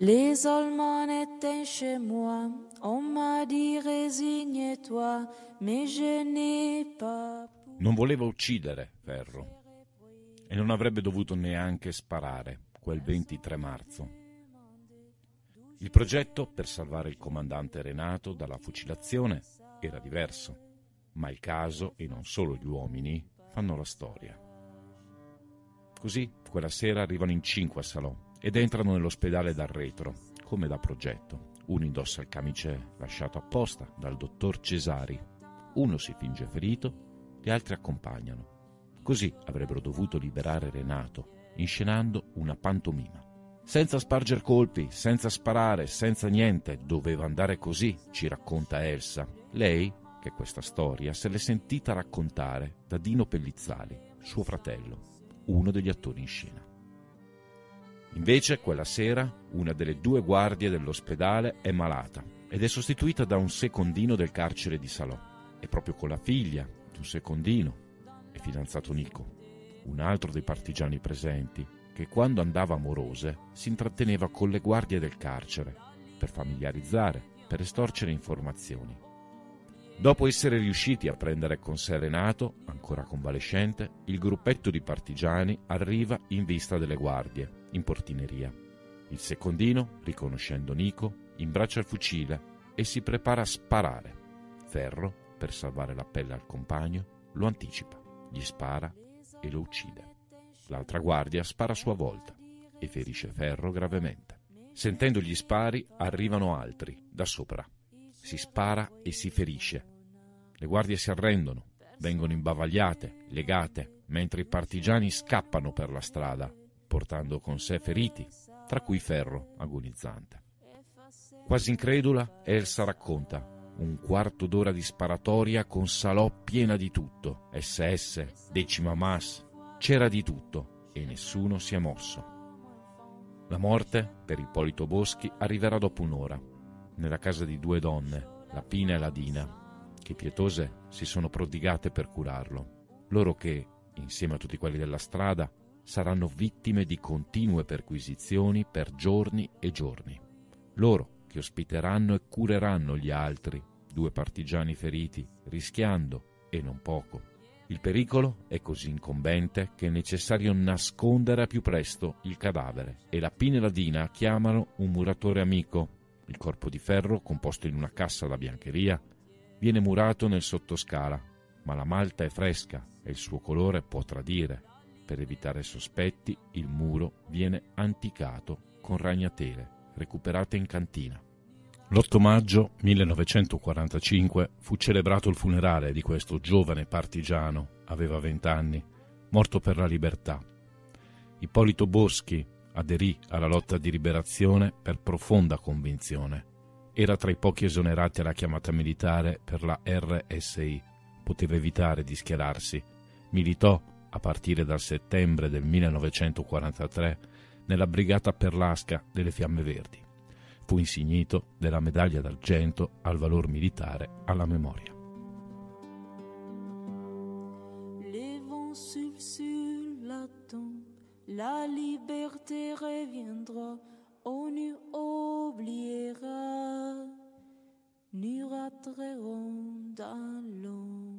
Les Allemands étaient chez moi, on m'a dit résigne-toi, mais je n'ai pas. Non voleva uccidere Ferro e non avrebbe dovuto neanche sparare quel 23 marzo. Il progetto per salvare il comandante Renato dalla fucilazione era diverso, ma il caso, e non solo gli uomini, fanno la storia. Così, quella sera arrivano in 5 a Salò ed entrano nell'ospedale dal retro, come da progetto. Uno indossa il camice lasciato apposta dal dottor Cesari, uno si finge ferito, gli altri accompagnano. Così avrebbero dovuto liberare Renato, inscenando una pantomima. Senza sparger colpi, senza sparare, senza niente, doveva andare così, ci racconta Elsa. Lei, che questa storia se l'è sentita raccontare da Dino Pellizzali, suo fratello, uno degli attori in scena. Invece, quella sera, una delle 2 guardie dell'ospedale è malata ed è sostituita da un secondino del carcere di Salò. E proprio con la figlia di un secondino è fidanzato Nico, un altro dei partigiani presenti, che quando andava a Morose si intratteneva con le guardie del carcere per familiarizzare, per estorcere informazioni. Dopo essere riusciti a prendere con sé Renato, ancora convalescente, il gruppetto di partigiani arriva in vista delle guardie, in portineria. Il secondino, riconoscendo Nico, imbraccia il fucile e si prepara a sparare. Ferro, per salvare la pelle al compagno, lo anticipa, gli spara e lo uccide. L'altra guardia spara a sua volta e ferisce Ferro gravemente. Sentendo gli spari arrivano altri, da sopra. Si spara e si ferisce. Le guardie si arrendono, vengono imbavagliate, legate, mentre i partigiani scappano per la strada, portando con sé feriti, tra cui Ferro agonizzante. Quasi incredula, Elsa racconta: un quarto d'ora di sparatoria con Salò piena di tutto, SS, decima MAS, c'era di tutto e nessuno si è mosso. La morte, per Ippolito Boschi, arriverà dopo un'ora, nella casa di 2 donne, la Pina e la Dina, che pietose si sono prodigate per curarlo. Loro che, insieme a tutti quelli della strada, saranno vittime di continue perquisizioni per giorni e giorni. Loro che ospiteranno e cureranno gli altri 2 partigiani feriti, rischiando, e non poco. Il pericolo è così incombente che è necessario nascondere a più presto il cadavere e la Pina e la Dina chiamano un muratore amico. Il corpo di ferro, composto in una cassa da biancheria, viene murato nel sottoscala, ma la malta è fresca e il suo colore può tradire. Per evitare sospetti, il muro viene anticato con ragnatele recuperate in cantina. L'8 maggio 1945 fu celebrato il funerale di questo giovane partigiano, aveva 20 anni, morto per la libertà. Ippolito Boschi aderì alla lotta di liberazione per profonda convinzione. Era tra i pochi esonerati alla chiamata militare per la RSI, poteva evitare di schierarsi. Militò, a partire dal settembre del 1943, nella Brigata Perlasca delle Fiamme Verdi. Fu insignito della medaglia d'argento al valor militare alla memoria. Les vents sur la tombe, la liberté reviendra, on nous oubliera, nous raterons dans l'ombre.